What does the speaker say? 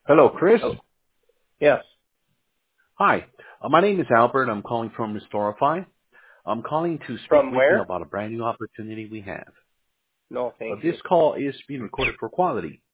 Hello, Chris. Oh, yes. Hi. My name is Albert. I'm calling from Restorify. I'm calling to speak From with you where? about a brand new opportunity we have. No, thank This you. call is being recorded for quality.